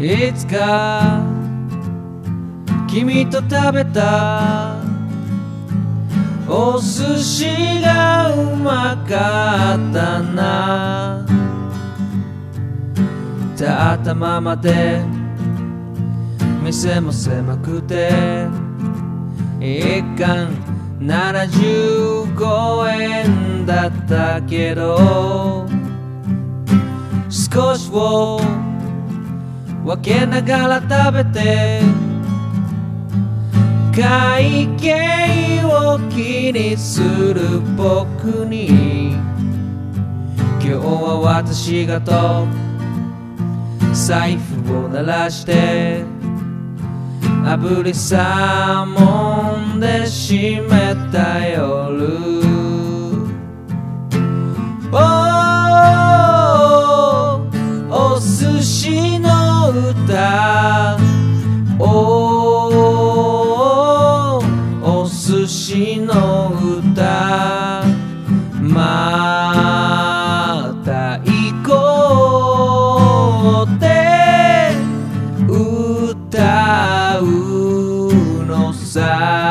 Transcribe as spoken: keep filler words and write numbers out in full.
いつか君と食べたお寿司がうまかったな。たったままで店も狭くて一貫ななじゅうごえんだったけど、少しを分けながら食べて会計を気にする僕に、今日は私がと財布を鳴らして炙りサーモンで締めた夜、おーお寿司の歌、おーお寿司の歌、また行こうって歌うのさ。